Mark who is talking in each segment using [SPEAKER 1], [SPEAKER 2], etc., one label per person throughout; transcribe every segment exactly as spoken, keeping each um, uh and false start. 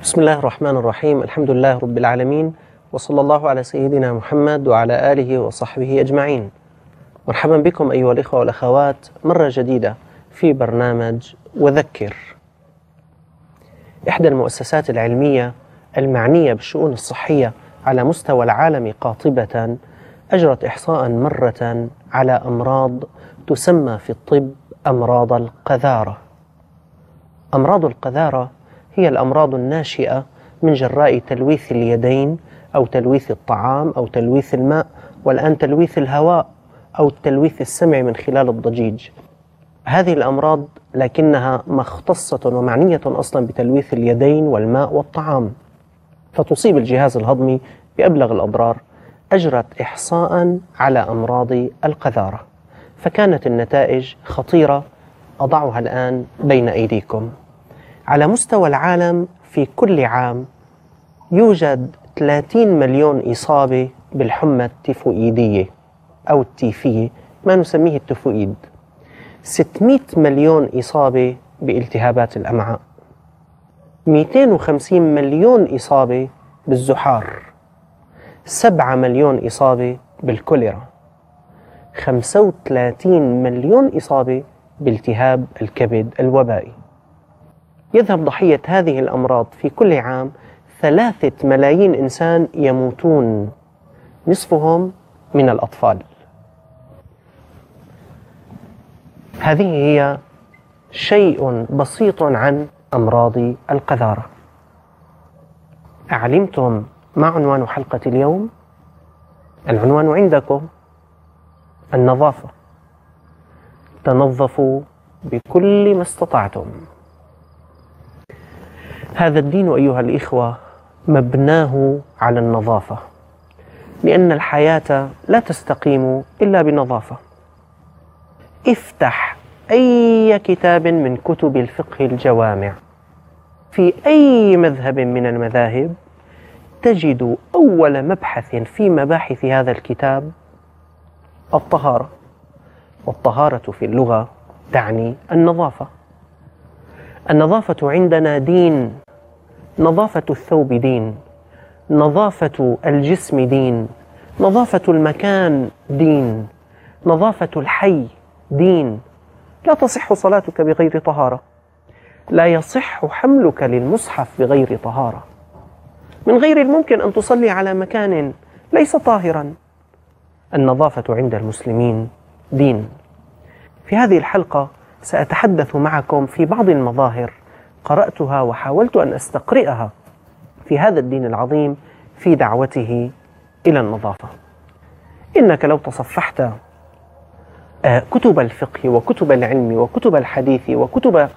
[SPEAKER 1] بسم الله الرحمن الرحيم. الحمد لله رب العالمين، وصلى الله على سيدنا محمد وعلى آله وصحبه أجمعين. مرحبا بكم أيها الإخوة والأخوات مرة جديدة في برنامج وذكر. إحدى المؤسسات العلمية المعنية بالشؤون الصحية على مستوى العالم قاطبة أجرت إحصاء مرة على أمراض تسمى في الطب أمراض القذارة. أمراض القذارة هي الأمراض الناشئة من جراء تلويث اليدين أو تلويث الطعام أو تلويث الماء، والآن تلويث الهواء أو التلويث السمعي من خلال الضجيج. هذه الأمراض لكنها مختصة ومعنية أصلا بتلويث اليدين والماء والطعام، فتصيب الجهاز الهضمي بأبلغ الأضرار. أجرت إحصاء على أمراض القذارة، فكانت النتائج خطيرة أضعها الآن بين أيديكم. على مستوى العالم في كل عام يوجد ثلاثين مليون إصابة بالحمى التيفوئيدية أو التيفية، ما نسميه التيفوئيد. ستمائة مليون إصابة بالتهابات الأمعاء، مئتين وخمسين مليون إصابة بالزحار، سبعة مليون إصابة بالكوليرا، خمسة وثلاثين مليون إصابة بالتهاب الكبد الوبائي. يذهب ضحية هذه الأمراض في كل عام ثلاثة ملايين إنسان يموتون، نصفهم من الأطفال. هذه هي شيء بسيط عن أمراض القذارة. أعلمتم ما عنوان حلقة اليوم؟ العنوان عندكم: النظافة. تنظفوا بكل ما استطعتم. هذا الدين أيها الإخوة مبناه على النظافة، لأن الحياة لا تستقيم إلا بنظافة. افتح أي كتاب من كتب الفقه الجوامع في أي مذهب من المذاهب، تجد أول مبحث في مباحث هذا الكتاب الطهارة، والطهارة في اللغة تعني النظافة. النظافة عندنا دين، نظافة الثوب دين، نظافة الجسم دين، نظافة المكان دين، نظافة الحي دين. لا تصح صلاتك بغير طهارة، لا يصح حملك للمصحف بغير طهارة. من غير الممكن أن تصلي على مكان ليس طاهرا. النظافة عند المسلمين دين. في هذه الحلقة سأتحدث معكم في بعض المظاهر قرأتها وحاولت أن أستقرئها في هذا الدين العظيم في دعوته إلى النظافة. إنك لو تصفحت كتب الفقه وكتب العلم وكتب الحديث وكتب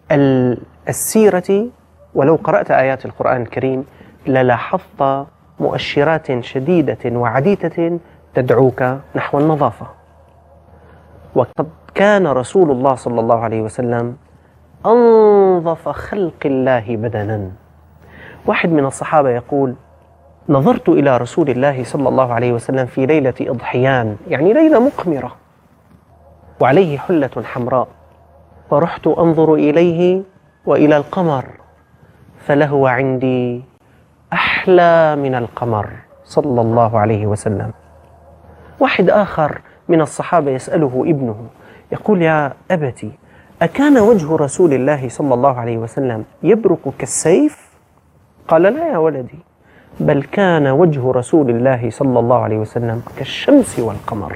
[SPEAKER 1] السيرة، ولو قرأت آيات القرآن الكريم، للاحظت مؤشرات شديدة وعديدة تدعوك نحو النظافة. وقد كان رسول الله صلى الله عليه وسلم أنظف خلق الله بدنا. واحد من الصحابة يقول: نظرت إلى رسول الله صلى الله عليه وسلم في ليلة إضحيان، يعني ليلة مقمرة، وعليه حلة حمراء، فرحت أنظر إليه وإلى القمر، فلهو عندي أحلى من القمر صلى الله عليه وسلم. واحد آخر من الصحابة يسأله ابنه يقول: يا أبتي، أكان وجه رسول الله صلى الله عليه وسلم يبرق كالسيف؟ قال: لا يا ولدي، بل كان وجه رسول الله صلى الله عليه وسلم كالشمس والقمر.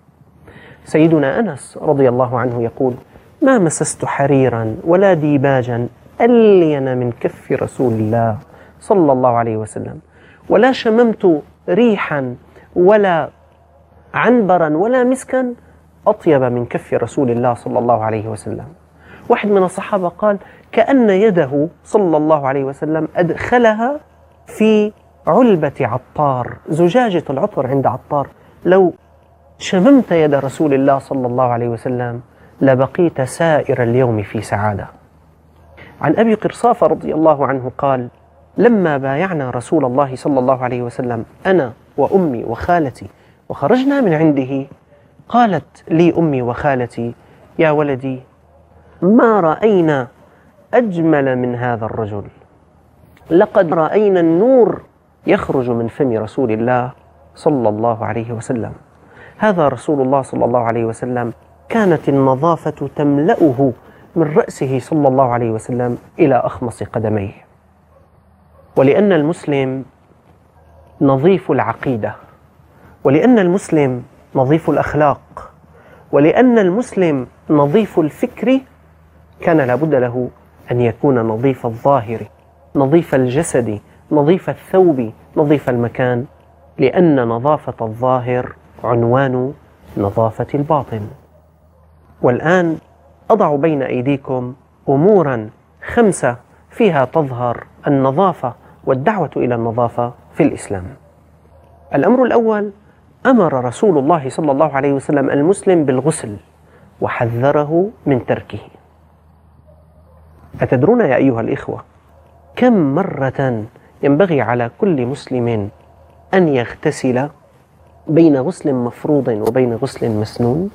[SPEAKER 1] سيدنا أنس رضي الله عنه يقول: ما مسست حريرا ولا ديباجا ألين من كف رسول الله صلى الله عليه وسلم، ولا شممت ريحا ولا عنبرا ولا مسكا أطيب من كف رسول الله صلى الله عليه وسلم. واحد من الصحابة قال: كأن يده صلى الله عليه وسلم أدخلها في علبة عطار، زجاجة العطر عند عطار، لو شممت يد رسول الله صلى الله عليه وسلم لبقيت سائر اليوم في سعادة. عن أبي قرصافة رضي الله عنه قال: لما بايعنا رسول الله صلى الله عليه وسلم أنا وأمي وخالتي وخرجنا من عنده، قالت لي أمي وخالتي: يا ولدي، ما رأينا أجمل من هذا الرجل. لقد رأينا النور يخرج من فم رسول الله صلى الله عليه وسلم. هذا رسول الله صلى الله عليه وسلم كانت النظافة تملأه من رأسه صلى الله عليه وسلم إلى أخمص قدميه. ولأن المسلم نظيف العقيدة، ولأن المسلم نظيف الأخلاق، ولأن المسلم نظيف الفكر، كان لابد له أن يكون نظيف الظاهر، نظيف الجسد، نظيف الثوب، نظيف المكان، لأن نظافة الظاهر عنوان نظافة الباطن. والآن أضع بين أيديكم أموراً خمسة فيها تظهر النظافة والدعوة إلى النظافة في الإسلام. الأمر الأول: أمر رسول الله صلى الله عليه وسلم المسلم بالغسل وحذره من تركه. أتدرون يا أيها الإخوة كم مرة ينبغي على كل مسلم أن يغتسل بين غسل مفروض وبين غسل مسنون؟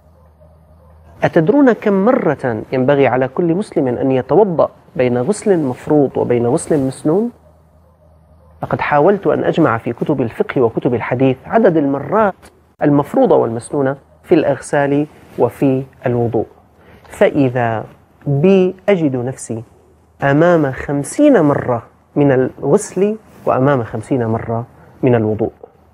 [SPEAKER 1] أتدرون كم مرة ينبغي على كل مسلم أن يتوضأ بين غسل مفروض وبين غسل مسنون؟ لقد حاولت أن أجمع في كتب الفقه وكتب الحديث عدد المرات المفروضة والمسنونة في الأغسال وفي الوضوء، فإذا بي أجد نفسي أمام خمسين مرة من الغسل وأمام خمسين مرة من الوضوء.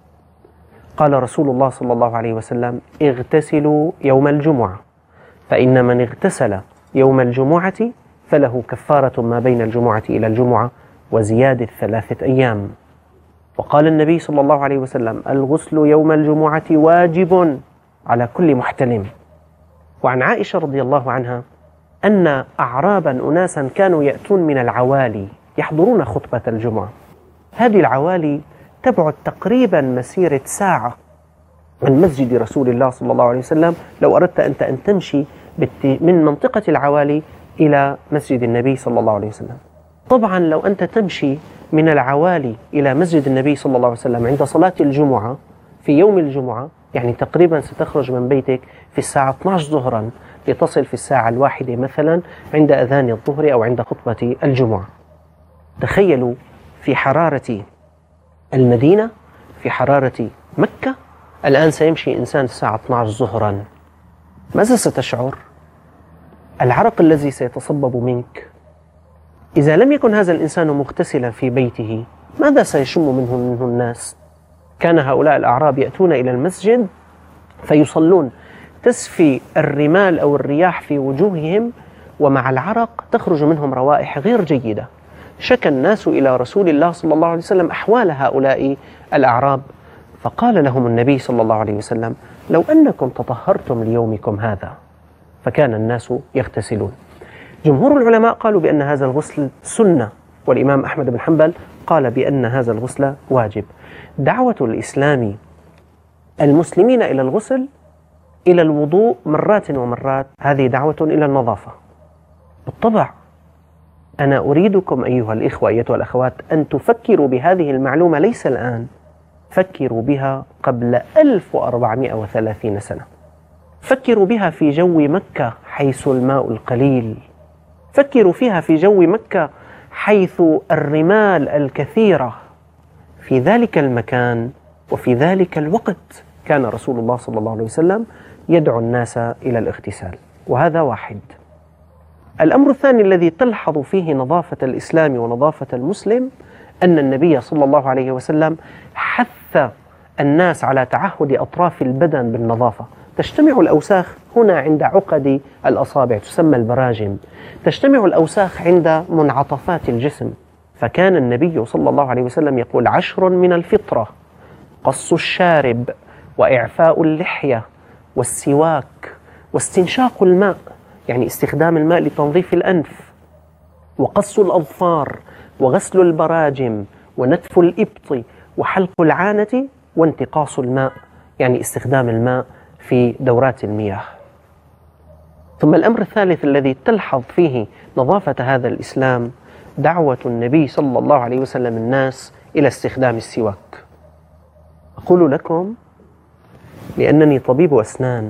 [SPEAKER 1] قال رسول الله صلى الله عليه وسلم: اغتسلوا يوم الجمعة، فإن من اغتسل يوم الجمعة فله كفارة ما بين الجمعة إلى الجمعة وزيادة ثلاثة أيام. وقال النبي صلى الله عليه وسلم: الغسل يوم الجمعة واجب على كل محتلم. وعن عائشة رضي الله عنها أن أعرابا أناسا كانوا يأتون من العوالي يحضرون خطبة الجمعة. هذه العوالي تبعد تقريبا مسيرة ساعة من مسجد رسول الله صلى الله عليه وسلم لو أردت أنت أن تمشي من منطقة العوالي إلى مسجد النبي صلى الله عليه وسلم. طبعا لو أنت تمشي من العوالي إلى مسجد النبي صلى الله عليه وسلم عند صلاة الجمعة في يوم الجمعة، يعني تقريبا ستخرج من بيتك في الساعة اثنتي عشرة ظهرا لتصل في الساعة الواحدة مثلا عند أذان الظهر أو عند خطبة الجمعة. تخيلوا في حرارة المدينة، في حرارة مكة، الآن سيمشي إنسان الساعة اثنتي عشرة ظهرا، ماذا ستشعر؟ العرق الذي سيتصبب منك. إذا لم يكن هذا الإنسان مغتسلا في بيته ماذا سيشم منه منه الناس؟ كان هؤلاء الأعراب يأتون إلى المسجد فيصلون، تسفي الرمال أو الرياح في وجوههم، ومع العرق تخرج منهم روائح غير جيدة. شكى الناس إلى رسول الله صلى الله عليه وسلم أحوال هؤلاء الأعراب، فقال لهم النبي صلى الله عليه وسلم: لو أنكم تطهرتم ليومكم هذا. فكان الناس يغتسلون. جمهور العلماء قالوا بأن هذا الغسل سنة، والإمام أحمد بن حنبل قال بأن هذا الغسل واجب. دعوة الإسلام المسلمين إلى الغسل، إلى الوضوء مرات ومرات، هذه دعوة إلى النظافة. بالطبع أنا أريدكم أيها الإخوة أيتها الأخوات أن تفكروا بهذه المعلومة ليس الآن، فكروا بها قبل ألف وأربعمائة وثلاثين سنة. فكروا بها في جو مكة حيث الماء القليل، فكروا فيها في جو مكة حيث الرمال الكثيرة. في ذلك المكان وفي ذلك الوقت كان رسول الله صلى الله عليه وسلم يدعو الناس إلى الاغتسال، وهذا واحد. الأمر الثاني الذي تلحظ فيه نظافة الإسلام ونظافة المسلم أن النبي صلى الله عليه وسلم حث الناس على تعهد أطراف البدن بالنظافة. تجتمع الأوساخ هنا عند عقد الأصابع تسمى البراجم، تجتمع الأوساخ عند منعطفات الجسم. فكان النبي صلى الله عليه وسلم يقول: عشر من الفطرة: قص الشارب، وإعفاء اللحية، والسواك، واستنشاق الماء، يعني استخدام الماء لتنظيف الأنف، وقص الأظفار، وغسل البراجم، ونتف الإبط، وحلق العانة، وانتقاص الماء، يعني استخدام الماء في دورات المياه. ثم الأمر الثالث الذي تلحظ فيه نظافة هذا الإسلام دعوة النبي صلى الله عليه وسلم الناس إلى استخدام السواك. أقول لكم لأنني طبيب أسنان،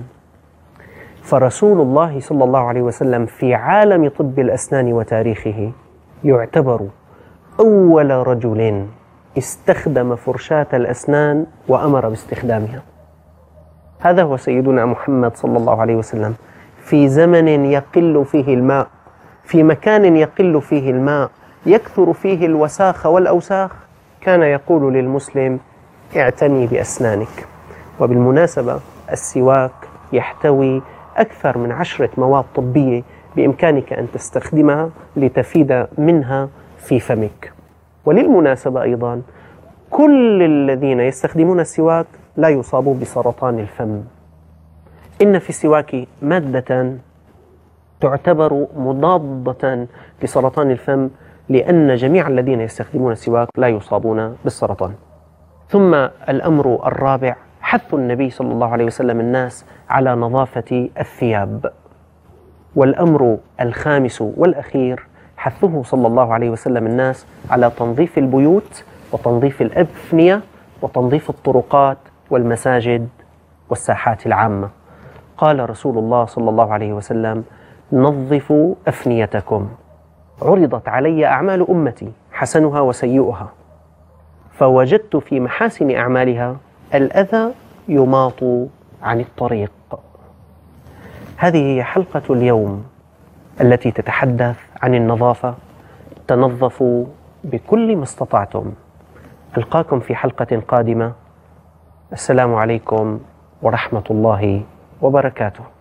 [SPEAKER 1] فرسول الله صلى الله عليه وسلم في عالم طب الأسنان وتاريخه يعتبر أول رجل استخدم فرشاة الأسنان وأمر باستخدامها. هذا هو سيدنا محمد صلى الله عليه وسلم، في زمن يقل فيه الماء، في مكان يقل فيه الماء، يكثر فيه الوساخ والأوساخ، كان يقول للمسلم: اعتني بأسنانك. وبالمناسبة السواك يحتوي أكثر من عشرة مواد طبية بإمكانك أن تستخدمها لتفيد منها في فمك. وللمناسبة أيضا كل الذين يستخدمون السواك لا يصابوا بسرطان الفم. إن في السواك مادة تعتبر مضادة لسرطان الفم، لأن جميع الذين يستخدمون السواك لا يصابون بالسرطان. ثم الأمر الرابع حث النبي صلى الله عليه وسلم الناس على نظافة الثياب. والأمر الخامس والأخير حثه صلى الله عليه وسلم الناس على تنظيف البيوت وتنظيف الأفنية وتنظيف الطرقات والمساجد والساحات العامة. قال رسول الله صلى الله عليه وسلم: نظفوا أفنيتكم. عرضت علي أعمال أمتي حسنها وسيئها، فوجدت في محاسن أعمالها الأذى يماط عن الطريق. هذه هي حلقة اليوم التي تتحدث عن النظافة. تنظفوا بكل ما استطعتم. ألقاكم في حلقة قادمة. السلام عليكم ورحمة الله وبركاته.